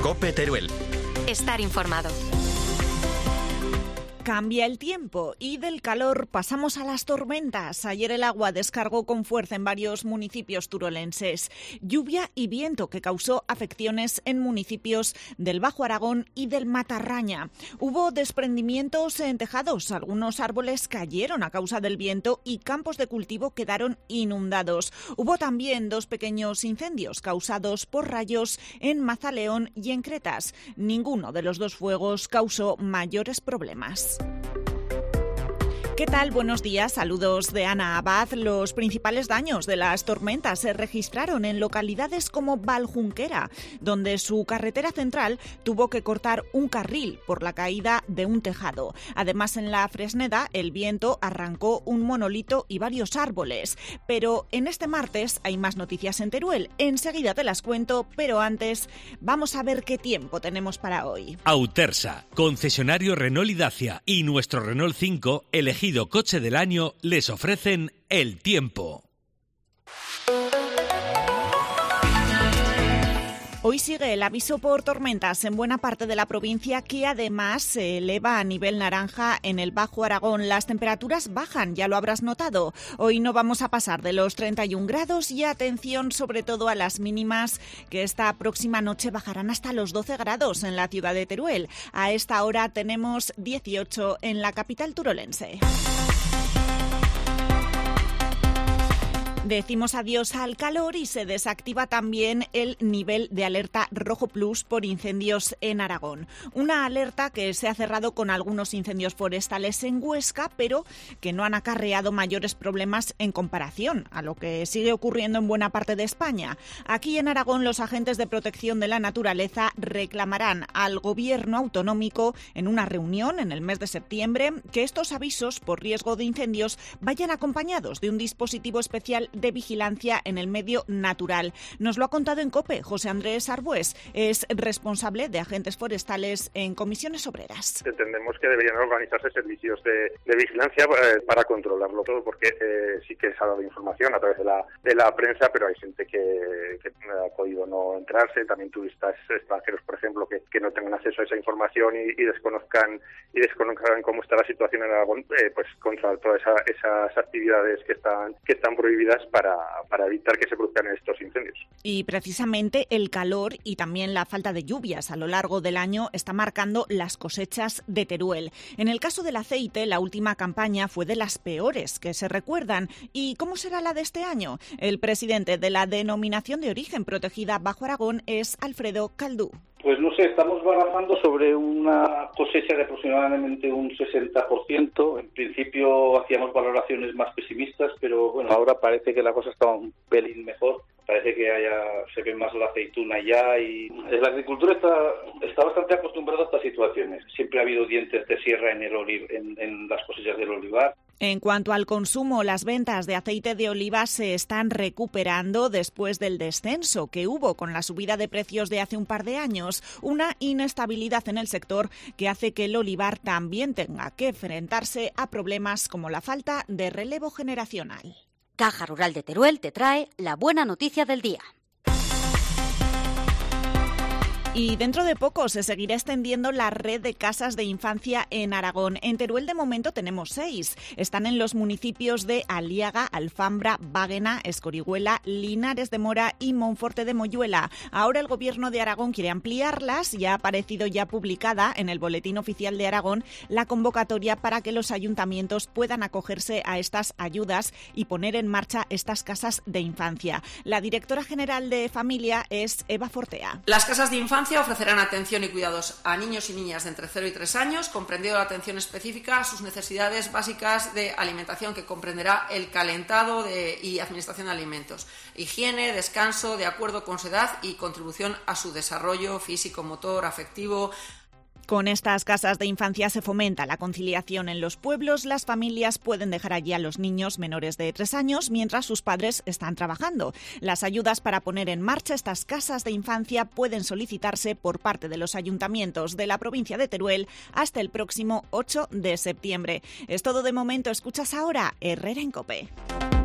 COPE Teruel. Estar informado. Cambia el tiempo y del calor pasamos a las tormentas. Ayer el agua descargó con fuerza en varios municipios turolenses. Lluvia y viento que causó afecciones en municipios del Bajo Aragón y del Matarraña. Hubo desprendimientos en tejados, algunos árboles cayeron a causa del viento y campos de cultivo quedaron inundados. Hubo también 2 pequeños incendios causados por rayos en Mazaleón y en Cretas. Ninguno de los 2 fuegos causó mayores problemas. ¿Qué tal? Buenos días, saludos de Ana Abad. Los principales daños de las tormentas se registraron en localidades como Valjunquera, donde su carretera central tuvo que cortar un carril por la caída de un tejado. Además, en la Fresneda, el viento arrancó un monolito y varios árboles. Pero en este martes hay más noticias en Teruel. Enseguida te las cuento, pero antes vamos a ver qué tiempo tenemos para hoy. Autersa, concesionario Renault y Dacia y nuestro Renault 5, elegido coche del año, les ofrecen el tiempo. Hoy sigue el aviso por tormentas en buena parte de la provincia, que además se eleva a nivel naranja en el Bajo Aragón. Las temperaturas bajan, ya lo habrás notado. Hoy no vamos a pasar de los 31 grados y atención sobre todo a las mínimas, que esta próxima noche bajarán hasta los 12 grados en la ciudad de Teruel. A esta hora tenemos 18 en la capital turolense. Decimos adiós al calor y se desactiva también el nivel de alerta rojo plus por incendios en Aragón. Una alerta que se ha cerrado con algunos incendios forestales en Huesca, pero que no han acarreado mayores problemas en comparación a lo que sigue ocurriendo en buena parte de España. Aquí en Aragón, los agentes de protección de la naturaleza reclamarán al gobierno autonómico en una reunión en el mes de septiembre que estos avisos por riesgo de incendios vayan acompañados de un dispositivo especial de vigilancia en el medio natural. Nos lo ha contado en COPE José Andrés Arbués, es responsable de agentes forestales en Comisiones Obreras. Entendemos que deberían organizarse servicios de vigilancia para controlarlo todo, porque sí que se ha dado información a través de la prensa, pero hay gente que ha podido no enterarse, también turistas extranjeros, por ejemplo, que no tengan acceso a esa información y desconozcan cómo está la situación en Aragón, pues controlar todas esas actividades que están prohibidas para evitar que se produzcan estos incendios. Y precisamente el calor y también la falta de lluvias a lo largo del año está marcando las cosechas de Teruel. En el caso del aceite, la última campaña fue de las peores que se recuerdan. ¿Y cómo será la de este año? El presidente de la Denominación de Origen Protegida Bajo Aragón es Alfredo Caldú. Pues no sé, estamos barajando sobre una cosecha de aproximadamente un 60%. En principio hacíamos valoraciones más pesimistas, pero bueno, ahora parece que la cosa está un pelín mejor. Parece que se ve más la aceituna ya y la agricultura está bastante acostumbrada a estas situaciones. Siempre ha habido dientes de sierra en las cosechas del olivar. En cuanto al consumo, las ventas de aceite de oliva se están recuperando después del descenso que hubo con la subida de precios de hace un par de años, una inestabilidad en el sector que hace que el olivar también tenga que enfrentarse a problemas como la falta de relevo generacional. Caja Rural de Teruel te trae la buena noticia del día. Y dentro de poco se seguirá extendiendo la red de casas de infancia en Aragón. En Teruel de momento tenemos 6. Están en los municipios de Aliaga, Alfambra, Báguena, Escorihuela, Linares de Mora y Monforte de Moyuela. Ahora el Gobierno de Aragón quiere ampliarlas. Ya ha aparecido ya publicada en el Boletín Oficial de Aragón la convocatoria para que los ayuntamientos puedan acogerse a estas ayudas y poner en marcha estas casas de infancia. La directora general de Familia es Eva Fortea. Las casas de infancia ofrecerán atención y cuidados a niños y niñas de entre 0 y 3 años, comprendiendo la atención específica a sus necesidades básicas de alimentación, que comprenderá el calentado y administración de alimentos, higiene, descanso, de acuerdo con su edad y contribución a su desarrollo físico, motor, afectivo. Con estas casas de infancia se fomenta la conciliación en los pueblos. Las familias pueden dejar allí a los niños menores de 3 años mientras sus padres están trabajando. Las ayudas para poner en marcha estas casas de infancia pueden solicitarse por parte de los ayuntamientos de la provincia de Teruel hasta el próximo 8 de septiembre. Es todo de momento. Escuchas ahora Herrera en COPE.